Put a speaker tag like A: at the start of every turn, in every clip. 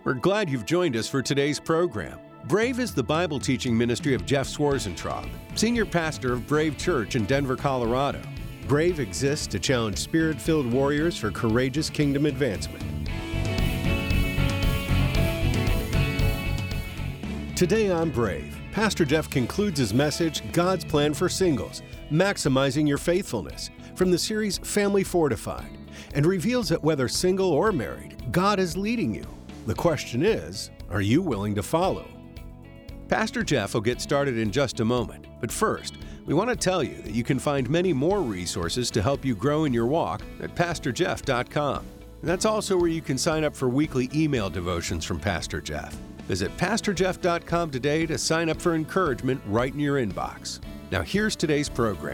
A: We're glad you've joined us for today's program. Brave is the Bible teaching ministry of Jeff Swarzentraub, senior pastor of Brave Church in Denver, Colorado. Brave exists to challenge spirit-filled warriors for courageous kingdom advancement. Today on Brave, Pastor Jeff concludes his message, God's Plan for Singles, Maximizing Your Faithfulness, from the series Family Fortified, and reveals that whether single or married, God is leading you. The question is, are you willing to follow? Pastor Jeff will get started in just a moment, but first, we want to tell you that you can find many more resources to help you grow in your walk at PastorJeff.com. And that's also where you can sign up for weekly email devotions from Pastor Jeff. Visit PastorJeff.com today to sign up for encouragement right in your inbox. Now here's today's program.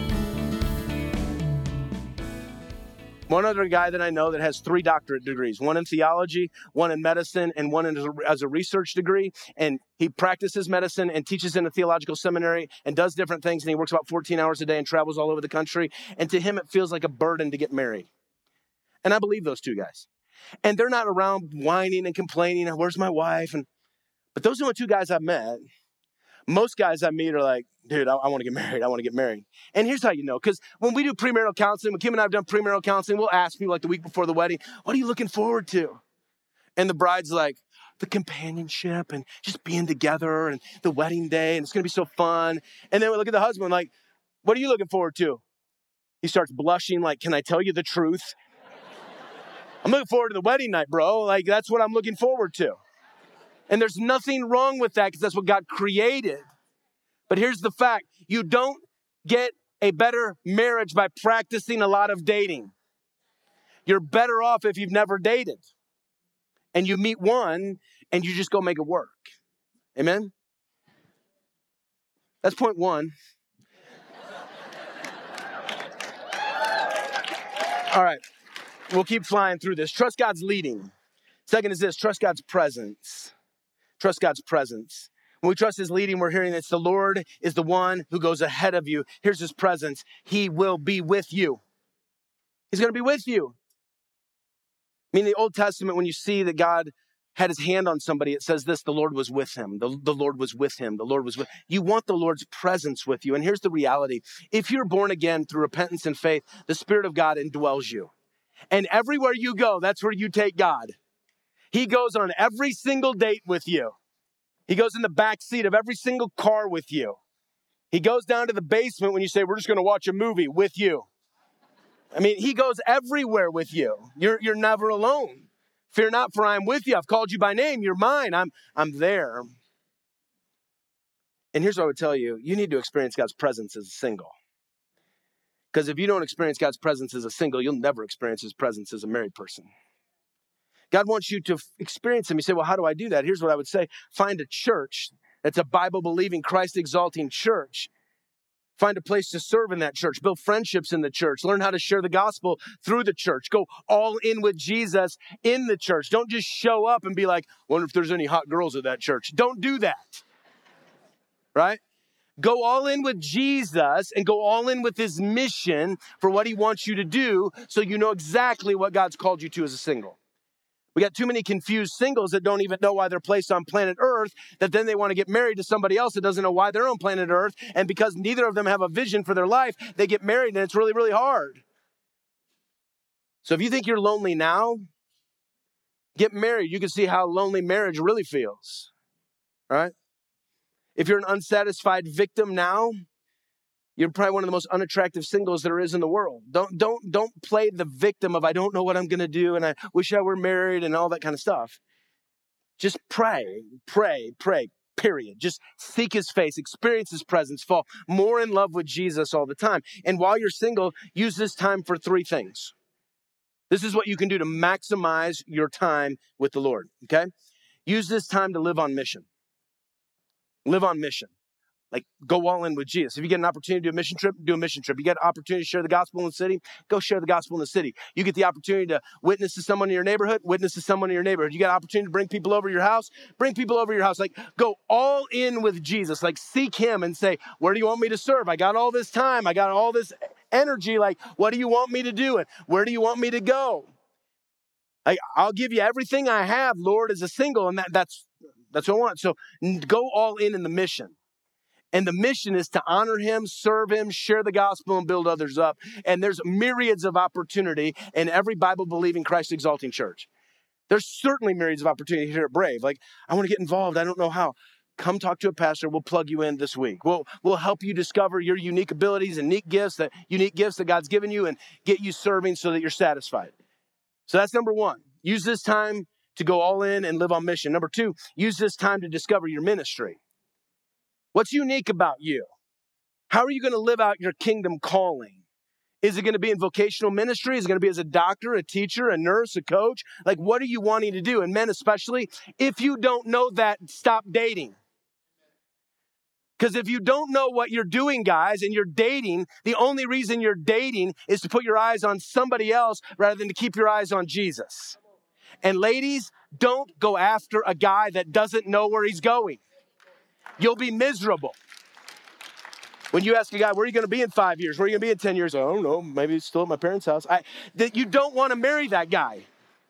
B: One other guy that I know that has 3 doctorate degrees, one in theology, one in medicine, and one as a research degree. And he practices medicine and teaches in a theological seminary and does different things. And he works about 14 hours a day and travels all over the country. And to him, it feels like a burden to get married. And I believe those 2 guys. And they're not around whining and complaining, where's my wife? But those are the 2 guys I've met. Most guys I meet are like, dude, I want to get married. I want to get married. And here's how you know. Because when we do premarital counseling, when Kim and I have done premarital counseling, we'll ask people like the week before the wedding, what are you looking forward to? And the bride's like, the companionship and just being together and the wedding day. And it's going to be so fun. And then we look at the husband like, what are you looking forward to? He starts blushing like, can I tell you the truth? I'm looking forward to the wedding night, bro. Like, that's what I'm looking forward to. And there's nothing wrong with that because that's what God created. But here's the fact. You don't get a better marriage by practicing a lot of dating. You're better off if you've never dated. And you meet one and you just go make it work. Amen? That's point 1. All right. We'll keep flying through this. Trust God's leading. Second is this. Trust God's presence. Trust God's presence. When we trust His leading, we're hearing that the Lord is the one who goes ahead of you. Here's His presence. He will be with you. He's going to be with you. I mean, in the Old Testament, when you see that God had His hand on somebody, it says this, the Lord was with him. The Lord was with him. The Lord was with. You want the Lord's presence with you. And here's the reality. If you're born again through repentance and faith, the Spirit of God indwells you. And everywhere you go, that's where you take God. He goes on every single date with you. He goes in the back seat of every single car with you. He goes down to the basement when you say, we're just going to watch a movie with you. I mean, He goes everywhere with you. You're never alone. Fear not, for I am with you. I've called you by name. You're mine. I'm there. And here's what I would tell you. You need to experience God's presence as a single. Because if you don't experience God's presence as a single, you'll never experience His presence as a married person. God wants you to experience Him. You say, well, how do I do that? Here's what I would say. Find a church that's a Bible-believing, Christ-exalting church. Find a place to serve in that church. Build friendships in the church. Learn how to share the gospel through the church. Go all in with Jesus in the church. Don't just show up and be like, wonder if there's any hot girls at that church. Don't do that. Right? Go all in with Jesus and go all in with His mission for what He wants you to do so you know exactly what God's called you to as a single. We got too many confused singles that don't even know why they're placed on planet Earth, that then they want to get married to somebody else that doesn't know why they're on planet Earth. And because neither of them have a vision for their life, they get married and it's really, really hard. So if you think you're lonely now, get married. You can see how lonely marriage really feels. All right? If you're an unsatisfied victim now, you're probably one of the most unattractive singles there is in the world. Don't play the victim of, I don't know what I'm going to do, and I wish I were married, and all that kind of stuff. Just pray, period. Just seek His face, experience His presence, fall more in love with Jesus all the time. And while you're single, use this time for 3 things. This is what you can do to maximize your time with the Lord, okay? Use this time to live on mission. Live on mission. Like, go all in with Jesus. If you get an opportunity to do a mission trip, do a mission trip. You get an opportunity to share the gospel in the city, go share the gospel in the city. You get the opportunity to witness to someone in your neighborhood, witness to someone in your neighborhood. You get an opportunity to bring people over your house, bring people over your house. Like, go all in with Jesus. Like, seek Him and say, where do you want me to serve? I got all this time. I got all this energy. Like, what do you want me to do? And where do you want me to go? I'll give you everything I have, Lord, as a single, and that's what I want. So go all in the mission. And the mission is to honor him, serve him, share the gospel, and build others up. And there's myriads of opportunity in every Bible-believing, Christ-exalting church. There's certainly myriads of opportunity here at Brave. Like, I want to get involved. I don't know how. Come talk to a pastor. We'll plug you in this week. We'll help you discover your unique abilities and unique gifts that God's given you and get you serving so that you're satisfied. So that's number one. Use this time to go all in and live on mission. Number two, use this time to discover your ministry. What's unique about you? How are you going to live out your kingdom calling? Is it going to be in vocational ministry? Is it going to be as a doctor, a teacher, a nurse, a coach? Like, what are you wanting to do? And men especially, if you don't know that, stop dating. Because if you don't know what you're doing, guys, and you're dating, the only reason you're dating is to put your eyes on somebody else rather than to keep your eyes on Jesus. And ladies, don't go after a guy that doesn't know where he's going. You'll be miserable. When you ask a guy, where are you going to be in 5 years? Where are you going to be in 10 years? I don't know. Maybe it's still at my parents' house. You don't want to marry that guy.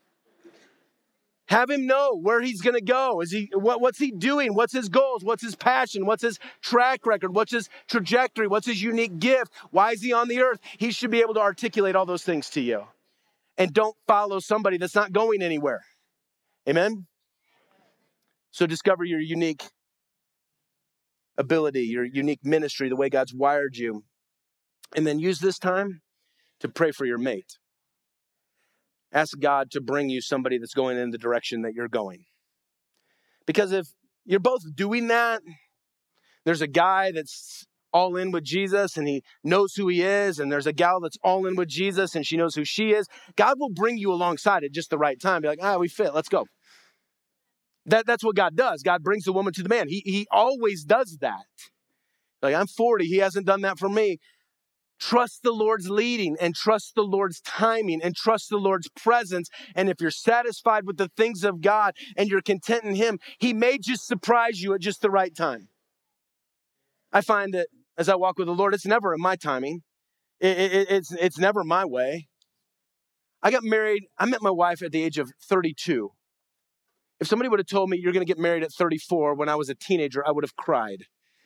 B: Have him know where he's going to go. What's he doing? What's his goals? What's his passion? What's his track record? What's his trajectory? What's his unique gift? Why is he on the earth? He should be able to articulate all those things to you. And don't follow somebody that's not going anywhere. Amen? So discover your unique ability, your unique ministry, the way God's wired you. And then use this time to pray for your mate. Ask God to bring you somebody that's going in the direction that you're going. Because if you're both doing that, there's a guy that's all in with Jesus and he knows who he is, and there's a gal that's all in with Jesus and she knows who she is, God will bring you alongside at just the right time. Be like, we fit, let's go. That's what God does. God brings the woman to the man. He always does that. Like, I'm 40. He hasn't done that for me. Trust the Lord's leading and trust the Lord's timing and trust the Lord's presence. And if you're satisfied with the things of God and you're content in him, he may just surprise you at just the right time. I find that as I walk with the Lord, it's never in my timing. It's never my way. I met my wife at the age of 32. If somebody would have told me you're going to get married at 34 when I was a teenager, I would have cried.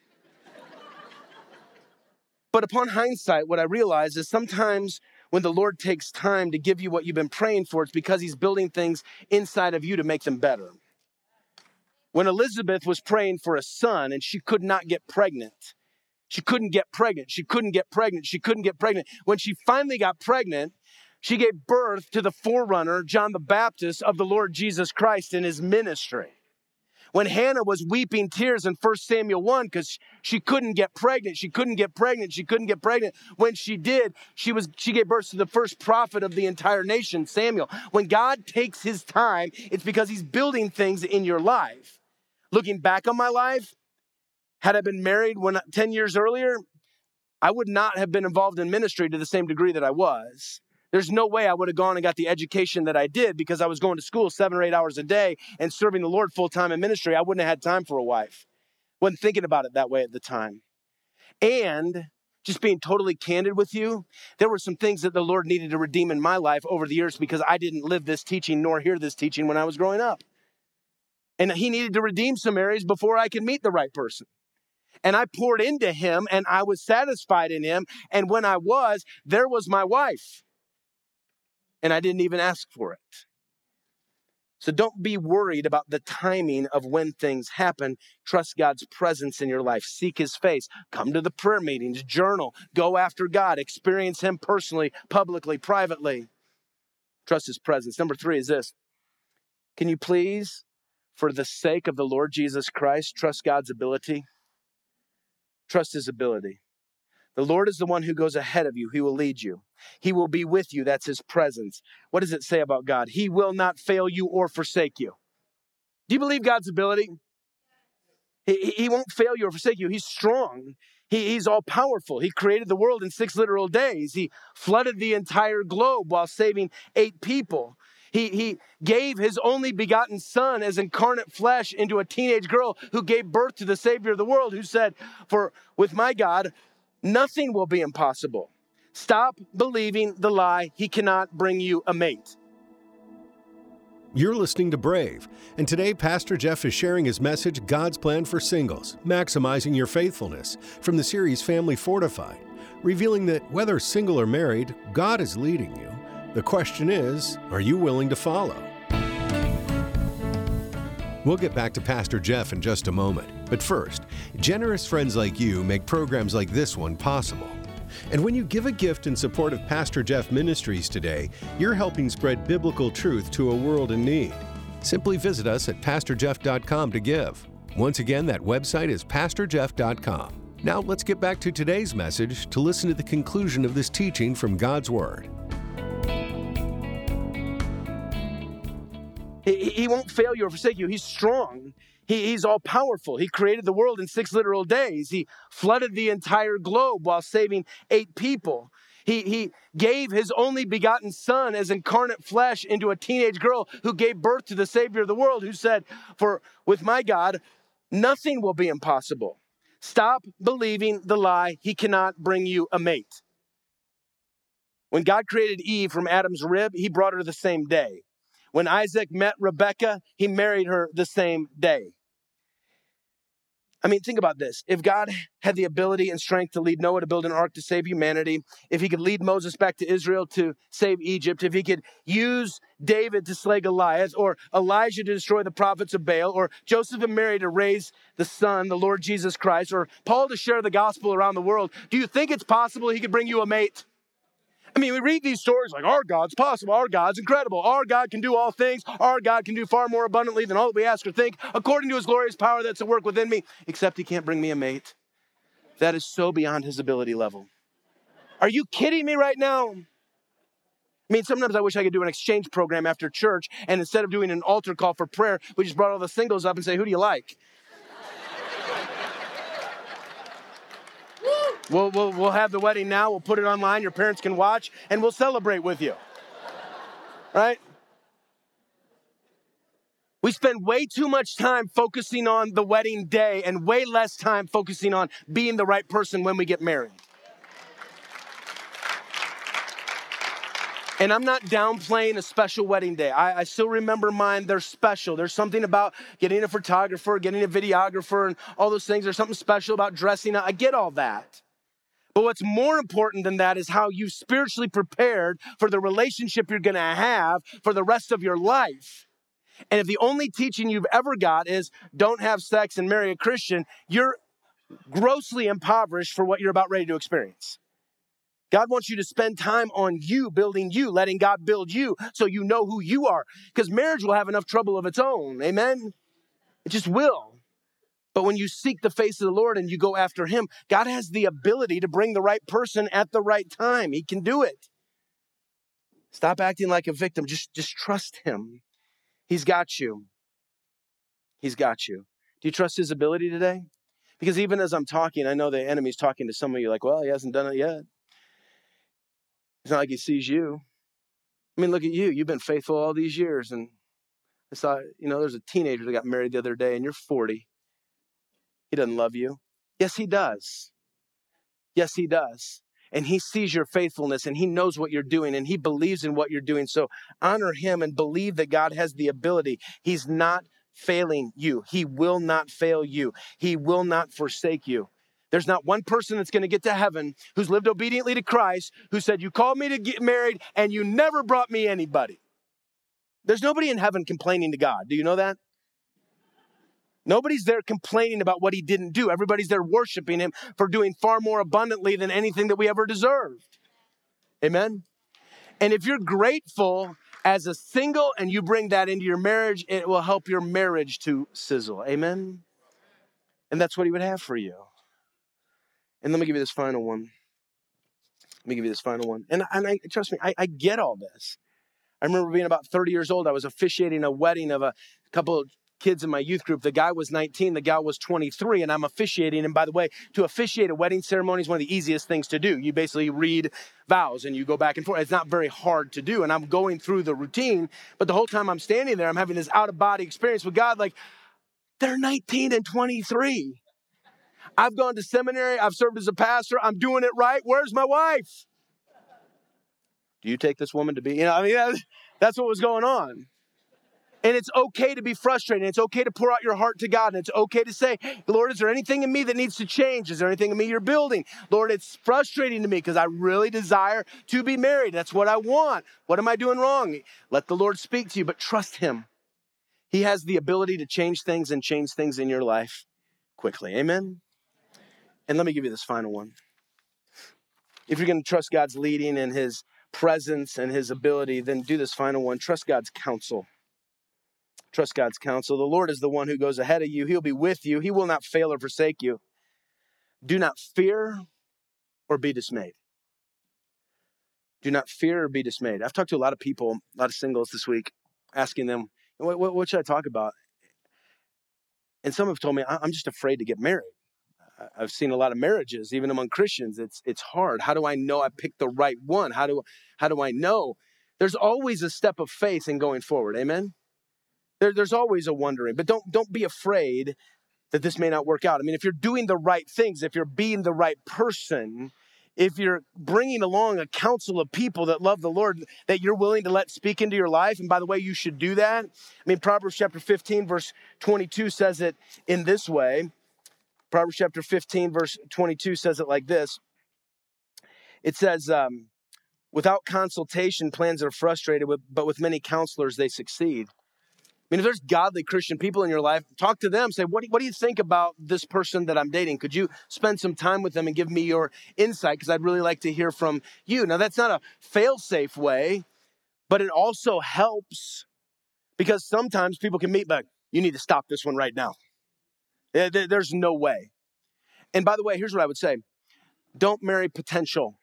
B: But upon hindsight, what I realized is sometimes when the Lord takes time to give you what you've been praying for, it's because he's building things inside of you to make them better. When Elizabeth was praying for a son and she could not get pregnant, she couldn't get pregnant. When she finally got pregnant, she gave birth to the forerunner, John the Baptist, of the Lord Jesus Christ in his ministry. When Hannah was weeping tears in 1 Samuel 1 because she couldn't get pregnant. When she did, she gave birth to the first prophet of the entire nation, Samuel. When God takes his time, it's because he's building things in your life. Looking back on my life, had I been married 10 years earlier, I would not have been involved in ministry to the same degree that I was. There's no way I would have gone and got the education that I did because I was going to school 7 or 8 hours a day and serving the Lord full-time in ministry. I wouldn't have had time for a wife. Wasn't thinking about it that way at the time. And just being totally candid with you, there were some things that the Lord needed to redeem in my life over the years because I didn't live this teaching nor hear this teaching when I was growing up. And he needed to redeem some areas before I could meet the right person. And I poured into him and I was satisfied in him. And when I was, there was my wife. And I didn't even ask for it. So don't be worried about the timing of when things happen. Trust God's presence in your life. Seek his face. Come to the prayer meetings. Journal. Go after God. Experience him personally, publicly, privately. Trust his presence. Number 3 is this. Can you please, for the sake of the Lord Jesus Christ, trust God's ability? Trust his ability. The Lord is the one who goes ahead of you. He will lead you. He will be with you. That's his presence. What does it say about God? He will not fail you or forsake you. Do you believe God's ability? He won't fail you or forsake you. He's strong. He's all powerful. He created the world in 6 literal days. He flooded the entire globe while saving 8 people. He gave his only begotten son as incarnate flesh into a teenage girl who gave birth to the Savior of the world, who said, with my God, nothing will be impossible. Stop believing the lie, he cannot bring you a mate.
A: You're listening to Brave, and today Pastor Jeff is sharing his message, God's Plan for Singles, Maximizing Your Faithfulness, from the series Family Fortified, revealing that whether single or married, God is leading you. The question is, are you willing to follow? We'll get back to Pastor Jeff in just a moment, but first, generous friends like you make programs like this one possible. And when you give a gift in support of Pastor Jeff Ministries today, you're helping spread biblical truth to a world in need. Simply visit us at PastorJeff.com to give. Once again, that website is PastorJeff.com. Now let's get back to today's message to listen to the conclusion of this teaching from God's Word.
B: He won't fail you or forsake you. He's strong. He's all powerful. He created the world in 6 literal days. He flooded the entire globe while saving 8 people. He gave his only begotten son as incarnate flesh into a teenage girl who gave birth to the Savior of the world, who said, "For with my God, nothing will be impossible." Stop believing the lie, he cannot bring you a mate. When God created Eve from Adam's rib, he brought her the same day. When Isaac met Rebekah, he married her the same day. I mean, think about this. If God had the ability and strength to lead Noah to build an ark to save humanity, if he could lead Moses back to Israel to save Egypt, if he could use David to slay Goliath, or Elijah to destroy the prophets of Baal, or Joseph and Mary to raise the Son, the Lord Jesus Christ, or Paul to share the gospel around the world, do you think it's possible he could bring you a mate? I mean, we read these stories like, our God's possible, our God's incredible, our God can do all things, our God can do far more abundantly than all that we ask or think, according to his glorious power that's at work within me, except he can't bring me a mate. That is so beyond his ability level. Are you kidding me right now? I mean, sometimes I wish I could do an exchange program after church, and instead of doing an altar call for prayer, we just brought all the singles up and say, who do you like? We'll have the wedding now. We'll put it online. Your parents can watch, and we'll celebrate with you. Right? We spend way too much time focusing on the wedding day and way less time focusing on being the right person when we get married. And I'm not downplaying a special wedding day. I still remember mine. They're special. There's something about getting a photographer, getting a videographer, and all those things. There's something special about dressing up. I get all that. But what's more important than that is how you spiritually prepared for the relationship you're going to have for the rest of your life. And if the only teaching you've ever got is don't have sex and marry a Christian, you're grossly impoverished for what you're about ready to experience. God wants you to spend time on you, building you, letting God build you so you know who you are. Because marriage will have enough trouble of its own. Amen? It just will. But when you seek the face of the Lord and you go after him, God has the ability to bring the right person at the right time. He can do it. Stop acting like a victim. Just trust him. He's got you. He's got you. Do you trust his ability today? Because even as I'm talking, I know the enemy's talking to some of you like, well, he hasn't done it yet. It's not like he sees you. I mean, look at you. You've been faithful all these years. And I saw, there's a teenager that got married the other day, and you're 40. He doesn't love you. Yes, he does. Yes, he does. And he sees your faithfulness, and he knows what you're doing, and he believes in what you're doing. So honor him and believe that God has the ability. He's not failing you. He will not fail you. He will not forsake you. There's not one person that's going to get to heaven who's lived obediently to Christ, who said, you called me to get married, and you never brought me anybody. There's nobody in heaven complaining to God. Do you know that? Nobody's there complaining about what he didn't do. Everybody's there worshiping him for doing far more abundantly than anything that we ever deserved. Amen? And if you're grateful as a single and you bring that into your marriage, it will help your marriage to sizzle. Amen? And that's what he would have for you. And let me give you this final one. And I trust me, I get all this. I remember being about 30 years old. I was officiating a wedding of a couple of kids in my youth group. The guy was 19, the gal was 23, and I'm officiating. And by the way, to officiate a wedding ceremony is one of the easiest things to do. You basically read vows and you go back and forth. It's not very hard to do. And I'm going through the routine, but the whole time I'm standing there, I'm having this out-of-body experience with God. Like, they're 19 and 23. I've gone to seminary. I've served as a pastor. I'm doing it right. Where's my wife? Do you take this woman to be? That's what was going on. And it's okay to be frustrated. It's okay to pour out your heart to God. And it's okay to say, Lord, is there anything in me that needs to change? Is there anything in me you're building? Lord, it's frustrating to me because I really desire to be married. That's what I want. What am I doing wrong? Let the Lord speak to you, but trust him. He has the ability to change things and change things in your life quickly. Amen? And let me give you this final one. If you're going to trust God's leading and his presence and his ability, then do this final one. Trust God's counsel. Trust God's counsel. The Lord is the one who goes ahead of you. He'll be with you. He will not fail or forsake you. Do not fear or be dismayed. Do not fear or be dismayed. I've talked to a lot of people, a lot of singles this week, asking them, what should I talk about? And some have told me, I'm just afraid to get married. I've seen a lot of marriages, even among Christians. It's hard. How do I know I picked the right one? How do I know? There's always a step of faith in going forward. Amen? There's always a wondering, but don't be afraid that this may not work out. I mean, if you're doing the right things, if you're being the right person, if you're bringing along a council of people that love the Lord, that you're willing to let speak into your life, and by the way, you should do that. I mean, Proverbs chapter 15, verse 22 says it in this way. Proverbs chapter 15, verse 22 says it like this. It says, without consultation, plans are frustrated, but with many counselors, they succeed. I mean, if there's godly Christian people in your life, talk to them. Say, what do you think about this person that I'm dating? Could you spend some time with them and give me your insight? Because I'd really like to hear from you. Now, that's not a fail-safe way, but it also helps because sometimes people can meet back. You need to stop this one right now. There's no way. And by the way, here's what I would say. Don't marry potential.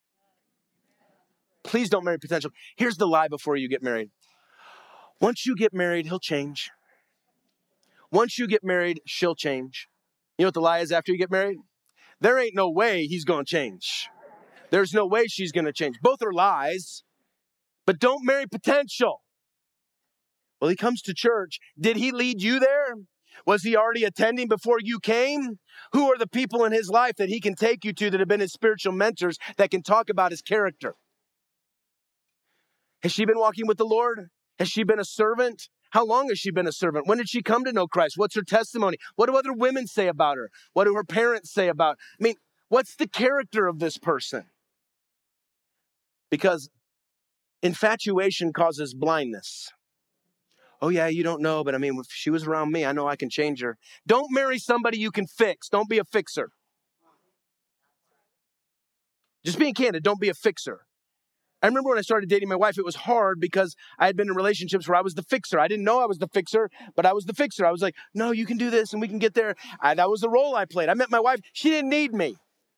B: Please don't marry potential. Here's the lie before you get married. Once you get married, he'll change. Once you get married, she'll change. You know what the lie is after you get married? There ain't no way he's going to change. There's no way she's going to change. Both are lies, but don't marry potential. Well, he comes to church. Did he lead you there? Was he already attending before you came? Who are the people in his life that he can take you to that have been his spiritual mentors that can talk about his character? Has she been walking with the Lord? Has she been a servant? How long has she been a servant? When did she come to know Christ? What's her testimony? What do other women say about her? What do her parents say about her? I mean, what's the character of this person? Because infatuation causes blindness. Oh yeah, you don't know, but I mean, if she was around me, I know I can change her. Don't marry somebody you can fix. Don't be a fixer. Just being candid, don't be a fixer. I remember when I started dating my wife, it was hard because I had been in relationships where I was the fixer. I didn't know I was the fixer, but I was the fixer. I was like, no, you can do this and we can get there. That was the role I played. I met my wife. She didn't need me.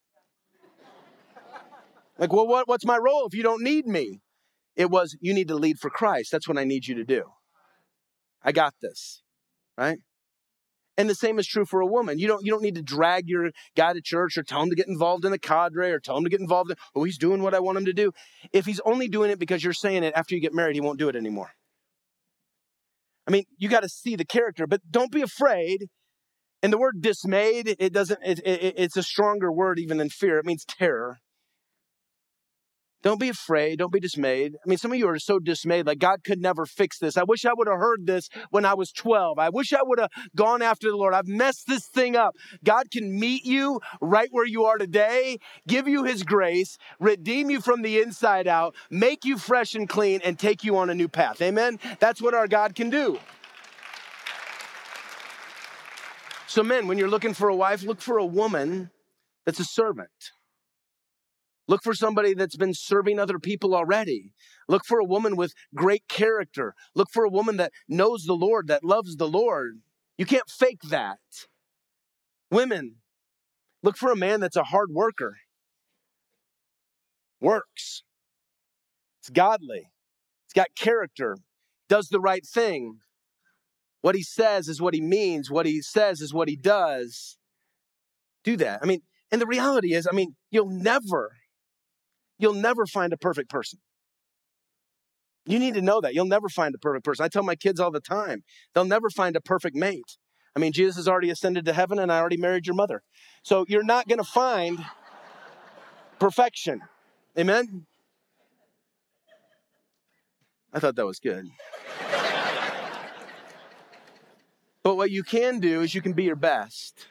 B: Like, well, what's my role if you don't need me? It was, you need to lead for Christ. That's what I need you to do. I got this, right? And the same is true for a woman. You don't need to drag your guy to church or tell him to get involved in the cadre or tell him to get involved in, oh, he's doing what I want him to do. If he's only doing it because you're saying it after you get married, he won't do it anymore. I mean, you got to see the character, but don't be afraid. And the word dismayed, it's a stronger word even than fear. It means terror. Don't be afraid. Don't be dismayed. I mean, some of you are so dismayed, like God could never fix this. I wish I would have heard this when I was 12. I wish I would have gone after the Lord. I've messed this thing up. God can meet you right where you are today, give you his grace, redeem you from the inside out, make you fresh and clean, and take you on a new path. Amen? That's what our God can do. So men, when you're looking for a wife, look for a woman that's a servant. Look for somebody that's been serving other people already. Look for a woman with great character. Look for a woman that knows the Lord, that loves the Lord. You can't fake that. Women, look for a man that's a hard worker. Works. It's godly. It's got character. Does the right thing. What he says is what he means. What he says is what he does. Do that. I mean, and the reality is, you'll never find a perfect person. You need to know that. You'll never find a perfect person. I tell my kids all the time, they'll never find a perfect mate. Jesus has already ascended to heaven and I already married your mother. So you're not going to find perfection. Amen? I thought that was good. But what you can do is you can be your best.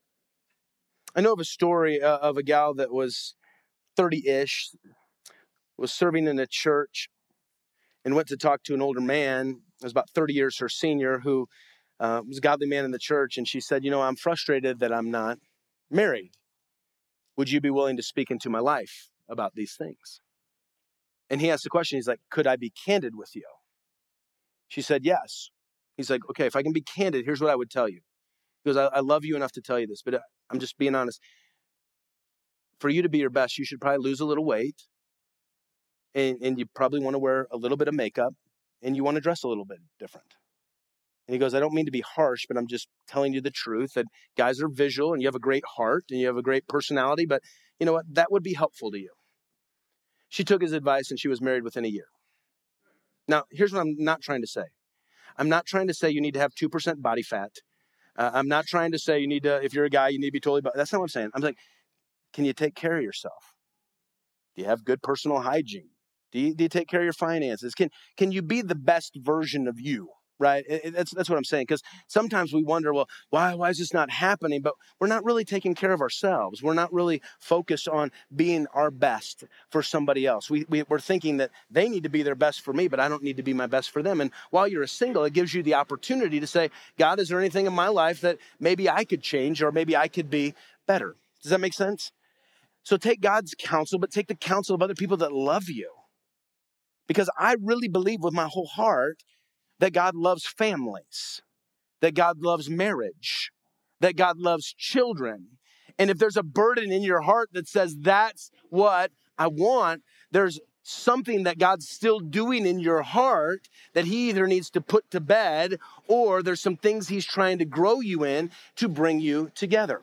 B: I know of a story of a gal that was 30-ish, was serving in a church, and went to talk to an older man, who was about 30 years her senior, who was a godly man in the church. And she said, I'm frustrated that I'm not married. Would you be willing to speak into my life about these things? And he asked the question, he's like, could I be candid with you? She said, yes. He's like, okay, if I can be candid, here's what I would tell you. He goes, I love you enough to tell you this, but I'm just being honest. For you to be your best, you should probably lose a little weight. And you probably want to wear a little bit of makeup, and you want to dress a little bit different. And he goes, I don't mean to be harsh, but I'm just telling you the truth, that guys are visual, and you have a great heart, and you have a great personality, but you know what? That would be helpful to you. She took his advice, and she was married within a year. Now, here's what I'm not trying to say. I'm not trying to say you need to have 2% body fat. I'm not trying to say you need to, if you're a guy, you need to be totally, that's not what I'm saying. I'm like, can you take care of yourself? Do you have good personal hygiene? Do you take care of your finances? Can you be the best version of you, right? That's what I'm saying. Because sometimes we wonder, well, why is this not happening? But we're not really taking care of ourselves. We're not really focused on being our best for somebody else. We're thinking that they need to be their best for me, but I don't need to be my best for them. And while you're a single, it gives you the opportunity to say, God, is there anything in my life that maybe I could change or maybe I could be better? Does that make sense? So take God's counsel, but take the counsel of other people that love you. Because I really believe with my whole heart that God loves families, that God loves marriage, that God loves children. And if there's a burden in your heart that says that's what I want, there's something that God's still doing in your heart that he either needs to put to bed or there's some things he's trying to grow you in to bring you together.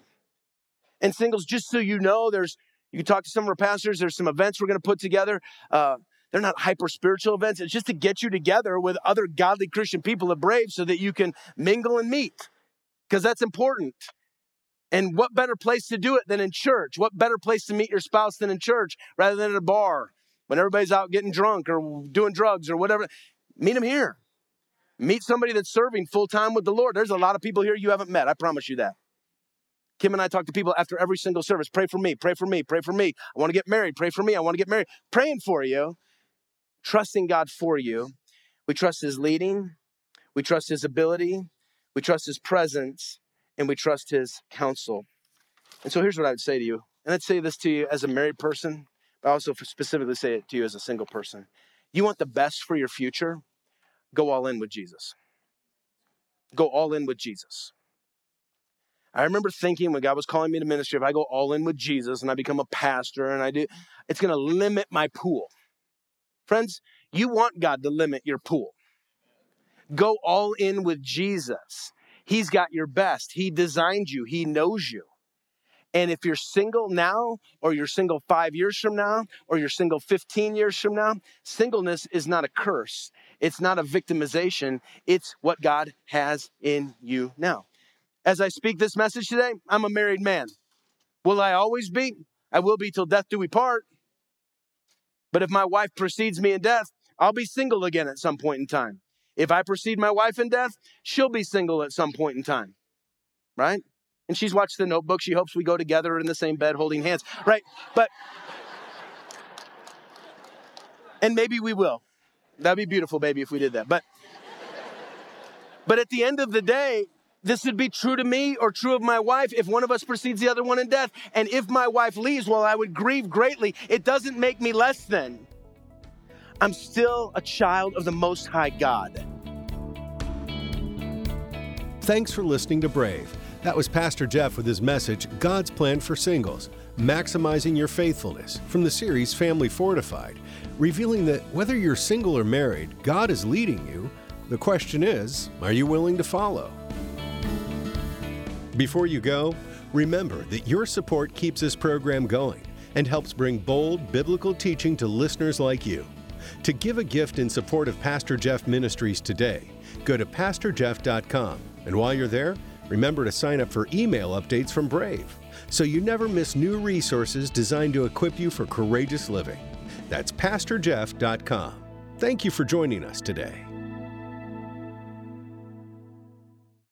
B: And singles, just so you know, you can talk to some of our pastors, there's some events we're going to put together. They're not hyper-spiritual events. It's just to get you together with other godly Christian people at Brave so that you can mingle and meet, because that's important. And what better place to do it than in church? What better place to meet your spouse than in church rather than at a bar when everybody's out getting drunk or doing drugs or whatever? Meet them here. Meet somebody that's serving full-time with the Lord. There's a lot of people here you haven't met. I promise you that. Kim and I talk to people after every single service. Pray for me, pray for me, pray for me. I want to get married. Pray for me. I want to get married. Praying for you. Trusting God for you. We trust his leading. We trust his ability. We trust his presence. And we trust his counsel. And so here's what I would say to you. And I'd say this to you as a married person, but also specifically say it to you as a single person. You want the best for your future? Go all in with Jesus. Go all in with Jesus. I remember thinking when God was calling me to ministry, if I go all in with Jesus and I become a pastor and it's going to limit my pool. Friends, you want God to limit your pool. Go all in with Jesus. He's got your best. He designed you. He knows you. And if you're single now, or you're single 5 years from now, or you're single 15 years from now, singleness is not a curse. It's not a victimization. It's what God has in you now. As I speak this message today, I'm a married man. Will I always be? I will be till death do we part. But if my wife precedes me in death, I'll be single again at some point in time. If I precede my wife in death, she'll be single at some point in time, right? And she's watched The Notebook. She hopes we go together in the same bed holding hands, right? And maybe we will. That'd be beautiful, baby, if we did that. But at the end of the day, this would be true to me or true of my wife if one of us precedes the other one in death. And if my wife leaves, well, I would grieve greatly. It doesn't make me less than. I'm still a child of the Most High God.
A: Thanks for listening to Brave. That was Pastor Jeff with his message, God's Plan for Singles, Maximizing Your Faithfulness, from the series Family Fortified, revealing that whether you're single or married, God is leading you. The question is, are you willing to follow? Before you go, remember that your support keeps this program going and helps bring bold biblical teaching to listeners like you. To give a gift in support of Pastor Jeff Ministries today, go to PastorJeff.com. And while you're there, remember to sign up for email updates from Brave so you never miss new resources designed to equip you for courageous living. That's PastorJeff.com. Thank you for joining us today.